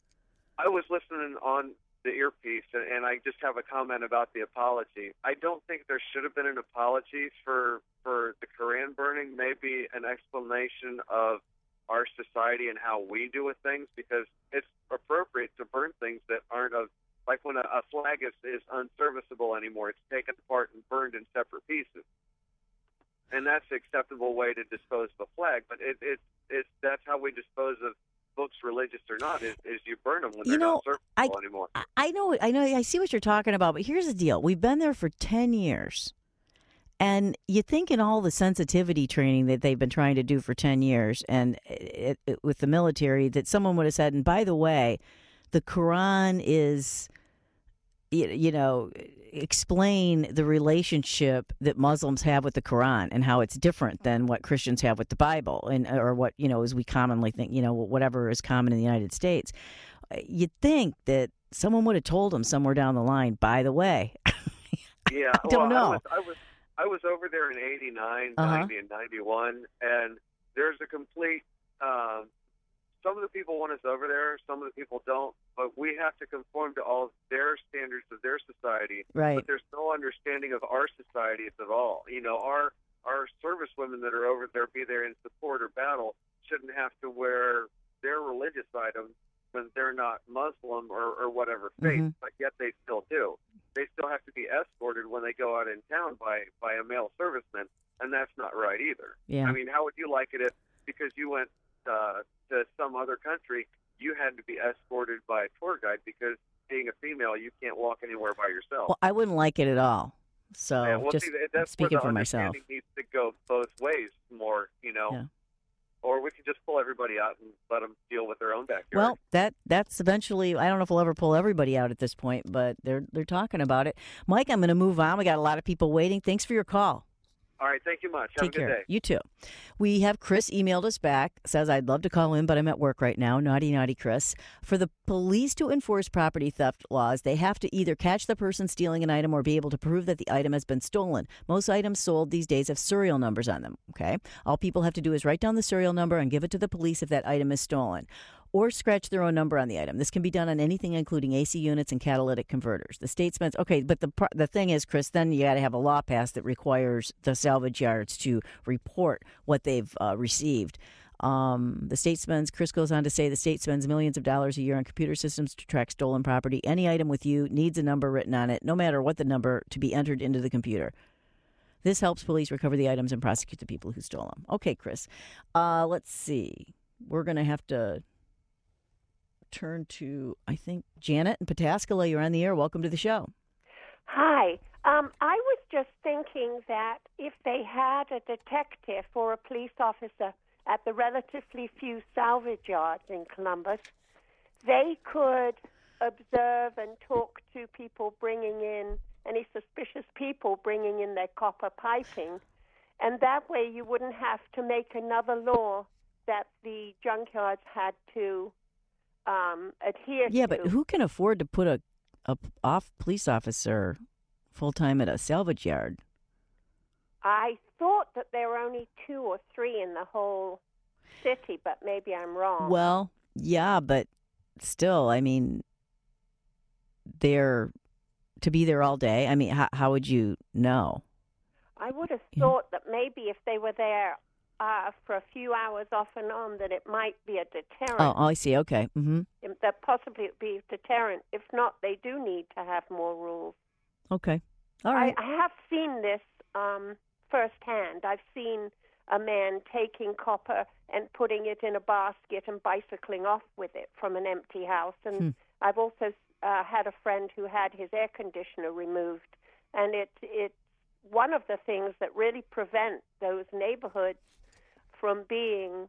[SPEAKER 17] I was listening on the earpiece, and I just have a comment about the apology. I don't think there should have been an apology for the Koran burning, maybe an explanation of our society and how we do with things, because it's appropriate to burn things that aren't like when a flag is unserviceable anymore, it's taken apart and burned in separate pieces. And that's the acceptable way to dispose of a flag, but that's how we dispose of books, religious or not, is you burn them when they're not serviceable anymore.
[SPEAKER 1] I know, I see what you're talking about, but here's the deal. We've been there for 10 years. And you think in all the sensitivity training that they've been trying to do for 10 years and with the military that someone would have said, and by the way, the Quran is, explain the relationship that Muslims have with the Quran and how it's different than what Christians have with the Bible or what, as we commonly think, whatever is common in the United States. You'd think that someone would have told them somewhere down the line, by the way.
[SPEAKER 17] Yeah,
[SPEAKER 1] I don't know.
[SPEAKER 17] I was over there in 89, 90, and 91, and there's a complete some of the people want us over there, some of the people don't, but we have to conform to all of their standards of their society.
[SPEAKER 1] Right.
[SPEAKER 17] But there's no understanding of our societies at all. our service women that are over there, be there in support or battle, shouldn't have to wear their religious items when they're not Muslim or whatever faith, but yet they still do. They still have to be escorted when they go out in town by a male serviceman, and that's not right either.
[SPEAKER 1] Yeah.
[SPEAKER 17] I mean, how would you like it if, because you went to some other country, you had to be escorted by a tour guide because being a female, you can't walk anywhere by yourself?
[SPEAKER 1] Well, I wouldn't like it at all. So
[SPEAKER 17] Yeah, well,
[SPEAKER 1] just
[SPEAKER 17] see, that's
[SPEAKER 1] speaking
[SPEAKER 17] where the
[SPEAKER 1] for myself.
[SPEAKER 17] understanding needs to go both ways more,
[SPEAKER 1] Yeah.
[SPEAKER 17] Or we could just pull everybody out and let them deal with their own backyard.
[SPEAKER 1] Well, that's eventually. I don't know if we'll ever pull everybody out at this point, but they're talking about it. Mike, I'm going to move on. We got a lot of people waiting. Thanks for your call.
[SPEAKER 17] All right, thank you much. Have
[SPEAKER 1] Take
[SPEAKER 17] a good
[SPEAKER 1] care.
[SPEAKER 17] day.
[SPEAKER 1] You too. We have Chris emailed us back, says, I'd love to call in, but I'm at work right now. Naughty, naughty Chris. For the police to enforce property theft laws, they have to either catch the person stealing an item or be able to prove that the item has been stolen. Most items sold these days have serial numbers on them, okay? All people have to do is write down the serial number and give it to the police if that item is stolen, or scratch their own number on the item. This can be done on anything, including AC units and catalytic converters. The state spends, okay, but the thing is, Chris, then you got to have a law passed that requires the salvage yards to report what they've received. The state spends, Chris goes on to say, the state spends millions of dollars a year on computer systems to track stolen property. Any item with you needs a number written on it, no matter what the number, to be entered into the computer. This helps police recover the items and prosecute the people who stole them. Okay, Chris. Let's see. We're going to have to turn to, I think, Janet in Pataskala. You're on the air. Welcome to the show.
[SPEAKER 18] Hi. I was just thinking that if they had a detective or a police officer at the relatively few salvage yards in Columbus, they could observe and talk to people bringing in, any suspicious people bringing in their copper piping, and that way you wouldn't have to make another law that the junkyards had to adhere to.
[SPEAKER 1] Yeah, but who can afford to put a off police officer full-time at a salvage yard?
[SPEAKER 18] I thought that there were only 2 or 3 in the whole city, but maybe I'm wrong.
[SPEAKER 1] Well, yeah, but still, I mean, they're to be there all day. I mean, how would you know?
[SPEAKER 18] I would have thought that maybe if they were there for a few hours off and on, that it might be a deterrent.
[SPEAKER 1] Oh, I see. Okay. Mm-hmm.
[SPEAKER 18] That possibly it would be a deterrent. If not, they do need to have more rules.
[SPEAKER 1] Okay. All right.
[SPEAKER 18] I have seen this firsthand. I've seen a man taking copper and putting it in a basket and bicycling off with it from an empty house. And I've also had a friend who had his air conditioner removed. And it's one of the things that really prevent those neighborhoods from being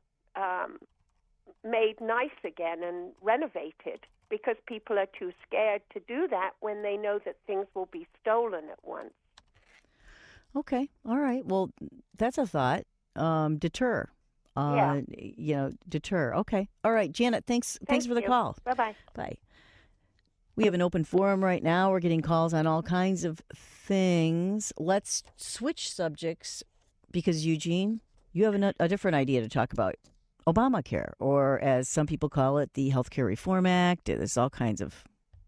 [SPEAKER 18] made nice again and renovated, because people are too scared to do that when they know that things will be stolen at once.
[SPEAKER 1] Okay. All right. Well, that's a thought. Deter.
[SPEAKER 18] Yeah.
[SPEAKER 1] Deter. Okay. All right. Janet, thanks for the call.
[SPEAKER 18] Bye-bye.
[SPEAKER 1] Bye. We have an open forum right now. We're getting calls on all kinds of things. Let's switch subjects because, Eugene, you have a different idea to talk about. Obamacare, or as some people call it, the Healthcare Reform Act. There's all kinds of...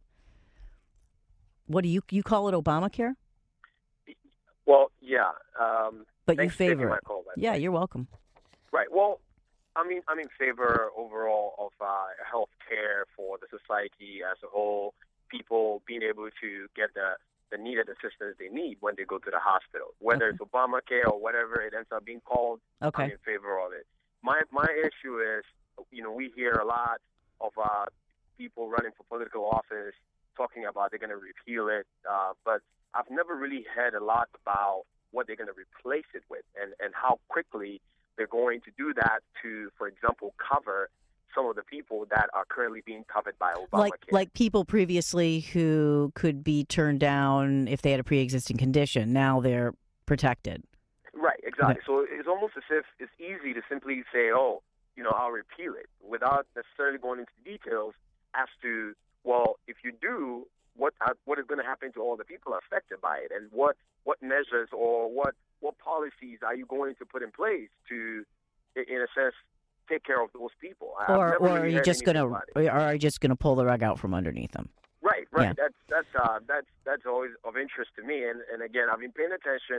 [SPEAKER 1] What do you call it, Obamacare?
[SPEAKER 19] Well, yeah.
[SPEAKER 1] But you favor
[SPEAKER 19] my
[SPEAKER 1] it.
[SPEAKER 19] call,
[SPEAKER 1] Yeah, you're welcome.
[SPEAKER 19] Right. Well, I'm in favor overall of health care for the society as a whole. People being able to get the needed assistance they need when they go to the hospital, whether it's Obamacare or whatever it ends up being called.
[SPEAKER 1] Okay.
[SPEAKER 19] I'm in favor of it. My issue is, we hear a lot of people running for political office talking about they're going to repeal it, but I've never really heard a lot about what they're going to replace it with and how quickly they're going to do that to, for example, cover some of the people that are currently being covered by Obamacare.
[SPEAKER 1] Like people previously who could be turned down if they had a pre-existing condition. Now they're protected.
[SPEAKER 19] Right, exactly.
[SPEAKER 1] Okay.
[SPEAKER 19] So it's almost as if it's easy to simply say, I'll repeal it, without necessarily going into details as to, well, if you do, what is going to happen to all the people affected by it, and what measures or what policies are you going to put in place to, in a sense, take care of those people?
[SPEAKER 1] Or are you just going to pull the rug out from underneath them?
[SPEAKER 19] Right.
[SPEAKER 1] Yeah.
[SPEAKER 19] That's always of interest to me, and again, I've been paying attention.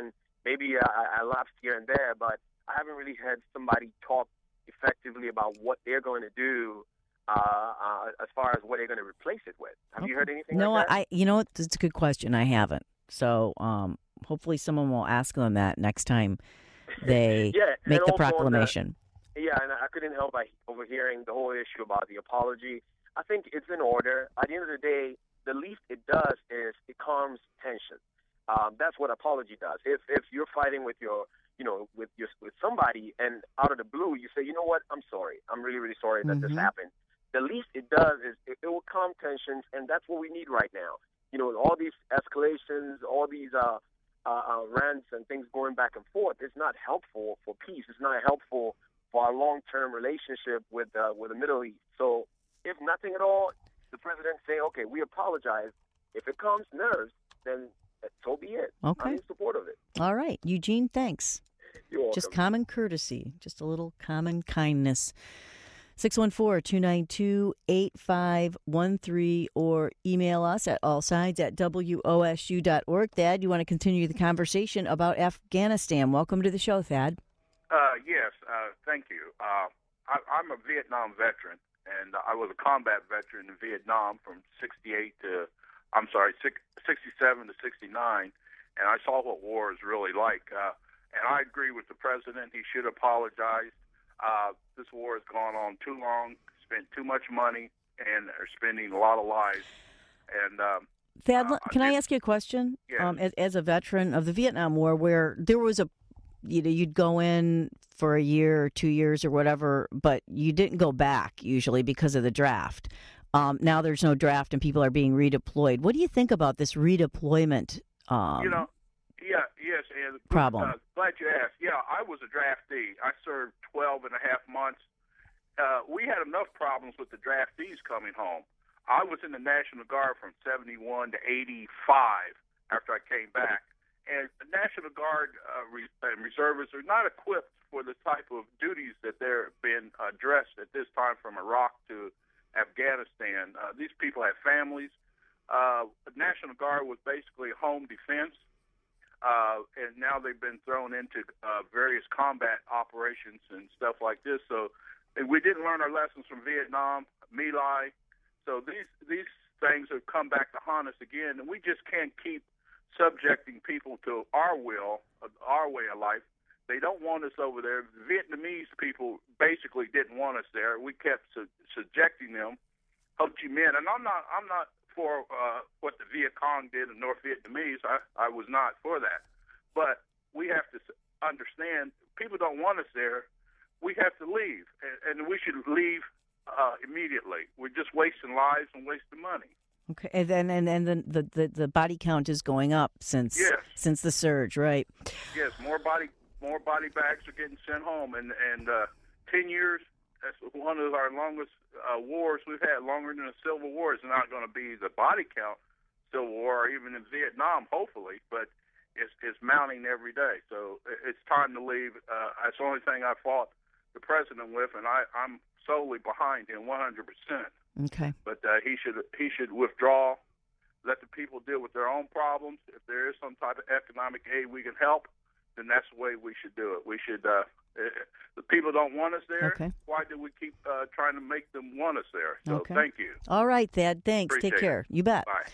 [SPEAKER 19] maybe I lapsed here and there, but I haven't really had somebody talk effectively about what they're going to do as far as what they're going to replace it with. Have you heard anything
[SPEAKER 1] No,
[SPEAKER 19] like that?
[SPEAKER 1] you know what? It's a good question. I haven't. So hopefully someone will ask them that next time they make the proclamation.
[SPEAKER 19] And I couldn't help by overhearing the whole issue about the apology. I think it's in order. At the end of the day, the least it does is it calms tension. That's what apology does. If you're fighting with with somebody, and out of the blue you say, you know what, I'm sorry. I'm really, really sorry that this happened. The least it does is it will calm tensions, and that's what we need right now. All these escalations, all these rants and things going back and forth, it's not helpful for peace. It's not helpful for our long-term relationship with the Middle East. So if nothing at all, the president say, okay, we apologize. If it calms nerves, then so be it.
[SPEAKER 1] Okay.
[SPEAKER 19] I'm in support of it.
[SPEAKER 1] All right. Eugene, thanks.
[SPEAKER 19] You're welcome.
[SPEAKER 1] Just common courtesy, just a little common kindness. 614-292-8513 or email us at allsides@wosu.org. Thad, you want to continue the conversation about Afghanistan. Welcome to the show, Thad.
[SPEAKER 20] Yes, thank you. I'm a Vietnam veteran, and I was a combat veteran in Vietnam from 67 to 69, and I saw what war is really like. And I agree with the president. He should apologize. This war has gone on too long, spent too much money, and are spending a lot of lives. And
[SPEAKER 1] Thad, can I ask you a question?
[SPEAKER 20] Yes.
[SPEAKER 1] As a veteran of the Vietnam War, where there was you'd go in for a year or 2 years or whatever, but you didn't go back usually because of the draft. Now there's no draft and people are being redeployed. What do you think about this redeployment?
[SPEAKER 20] Yes, and
[SPEAKER 1] problem.
[SPEAKER 20] Glad you asked. Yeah, I was a draftee. I served 12 and a half months. We had enough problems with the draftees coming home. I was in the National Guard from 71 to 85 after I came back. And the National Guard and reservists are not equipped for the type of duties that they're being addressed at this time from Iraq to Afghanistan. These people have families. The National Guard was basically home defense, and now they've been thrown into various combat operations and stuff like this. So we didn't learn our lessons from Vietnam, My Lai. So these things have come back to haunt us again, and we just can't keep subjecting people to our will, our way of life. They don't want us over there. The Vietnamese people basically didn't want us there. We kept subjecting them. Ho Chi Minh, and I'm not for what the Viet Cong did in North Vietnamese. I was not for that. But we have to understand people don't want us there. We have to leave, and we should leave immediately. We're just wasting lives and wasting money.
[SPEAKER 1] Okay, and then the body count is going up since the surge, right?
[SPEAKER 20] Yes, more body bags are getting sent home, and 10 years. That's one of our longest wars we've had, longer than the Civil War. It's not going to be the body count Civil War or even in Vietnam, hopefully, but it's mounting every day. So it's time to leave. That's the only thing I fought the president with, and I'm solely behind him 100%.
[SPEAKER 1] Okay.
[SPEAKER 20] But he should withdraw, let the people deal with their own problems. If there is some type of economic aid we can help, then that's the way we should do it. We should. The people don't want us there.
[SPEAKER 1] Okay.
[SPEAKER 20] Why do we keep trying to make them want us there? So thank you.
[SPEAKER 1] All right, Thad. Thanks.
[SPEAKER 20] Appreciate
[SPEAKER 1] Take care.
[SPEAKER 20] it.
[SPEAKER 1] You bet.
[SPEAKER 20] Bye.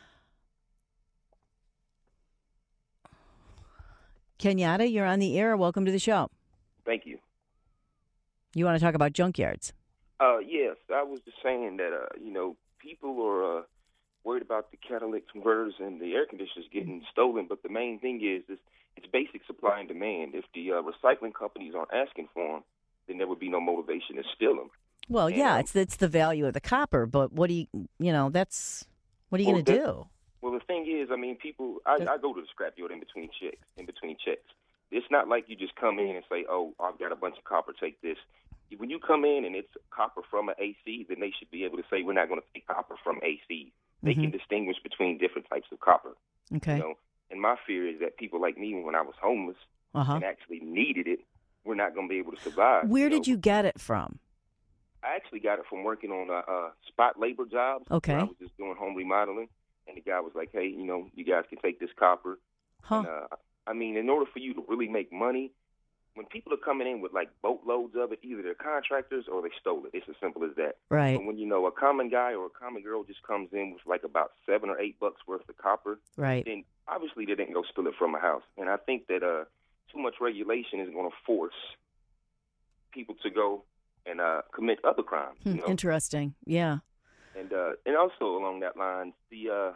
[SPEAKER 1] Kenyatta, you're on the air. Welcome to the show.
[SPEAKER 21] Thank you.
[SPEAKER 1] You want to talk about junkyards?
[SPEAKER 21] Yes, I was just saying that, people are worried about the catalytic converters and the air conditioners getting stolen, but the main thing is it's basic supply and demand. If the recycling companies aren't asking for them, then there would be no motivation to steal them.
[SPEAKER 1] Well, it's the value of the copper, but what do you going to do?
[SPEAKER 21] Well, the thing is, people, I go to the scrapyard in between checks. It's not like you just come in and say, oh, I've got a bunch of copper, take this. When you come in and it's copper from an AC, then they should be able to say, we're not going to take copper from AC. They can distinguish between different types of copper.
[SPEAKER 1] Okay.
[SPEAKER 21] And my fear is that people like me, when I was homeless and actually needed it, we're not going to be able to survive.
[SPEAKER 1] Where did you get it from?
[SPEAKER 21] I actually got it from working on spot labor jobs.
[SPEAKER 1] Okay.
[SPEAKER 21] I was just doing home remodeling, and the guy was like, hey, you guys can take this copper.
[SPEAKER 1] Huh.
[SPEAKER 21] And, I mean, in order for you to really make money, when people are coming in with like boatloads of it, either they're contractors or they stole it. It's as simple as that.
[SPEAKER 1] Right.
[SPEAKER 21] But when a common guy or a common girl just comes in with like about $7 or $8 worth of copper,
[SPEAKER 1] right,
[SPEAKER 21] then obviously they didn't go steal it from a house. And I think that too much regulation is going to force people to go and commit other crimes.
[SPEAKER 1] Interesting. Yeah.
[SPEAKER 21] And also along that line, that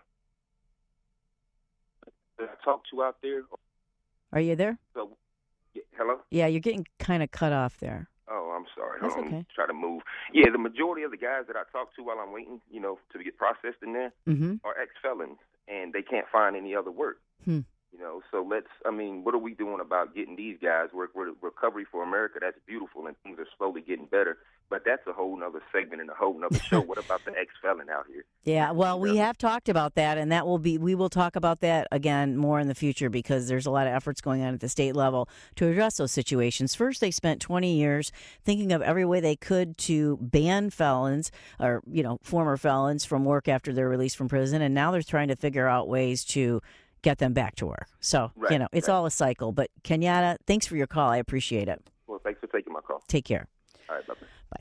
[SPEAKER 21] I talked to out there.
[SPEAKER 1] Are you there?
[SPEAKER 21] So, hello?
[SPEAKER 1] Yeah, you're getting kind of cut off there.
[SPEAKER 21] Oh, I'm sorry.
[SPEAKER 1] That's
[SPEAKER 21] Hold on.
[SPEAKER 1] okay.
[SPEAKER 21] Try to move. Yeah, the majority of the guys that I talk to while I'm waiting, to get processed in there are ex-felons, and they can't find any other work. So what are we doing about getting these guys work? Recovery for America, that's beautiful, and things are slowly getting better. But that's a whole nother segment and a whole nother show. What about the ex-felon out here?
[SPEAKER 1] Yeah, well, we have talked about that, and we will talk about that again more in the future because there's a lot of efforts going on at the state level to address those situations. First, they spent 20 years thinking of every way they could to ban felons or, former felons from work after they're released from prison, and now they're trying to figure out ways to get them back to work. So, it's all a cycle. But, Kenyatta, thanks for your call. I appreciate it.
[SPEAKER 21] Well, thanks for taking my call.
[SPEAKER 1] Take care.
[SPEAKER 21] All right, bye-bye.
[SPEAKER 1] Bye.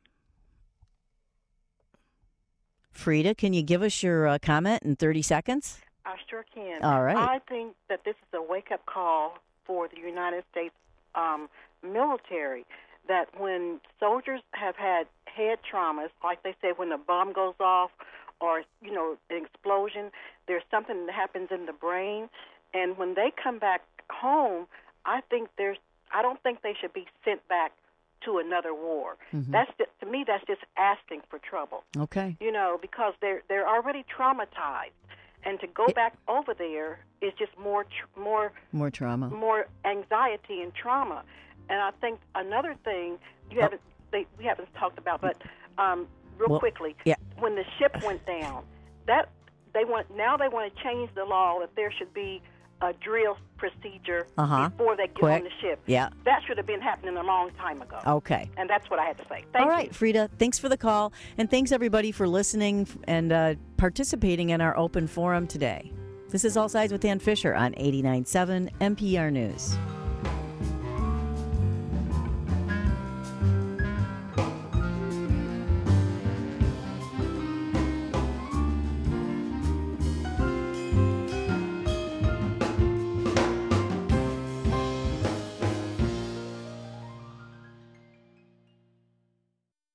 [SPEAKER 1] Frida, can you give us your comment in 30 seconds?
[SPEAKER 2] I sure can.
[SPEAKER 1] All right.
[SPEAKER 2] I think that this is a wake-up call for the United States military, that when soldiers have had head traumas, like they said, when a bomb goes off or, an explosion, there's something that happens in the brain. And when they come back home, I don't think they should be sent back to another war. To me, that's just asking for trouble.
[SPEAKER 1] Okay.
[SPEAKER 2] Because they're already traumatized, and to go back over there is just more
[SPEAKER 1] trauma,
[SPEAKER 2] more anxiety and trauma. And I think another thing we haven't talked about, but quickly, when the ship went down, they want to change the law that there should be a drill procedure before they get on the ship.
[SPEAKER 1] Yeah.
[SPEAKER 2] That should have been happening a long time ago.
[SPEAKER 1] Okay.
[SPEAKER 2] And that's what I had to say. Thank
[SPEAKER 1] All right,
[SPEAKER 2] you.
[SPEAKER 1] Frida, thanks for the call. And thanks, everybody, for listening and participating in our open forum today. This is All Sides with Dan Fisher on 89.7 NPR News.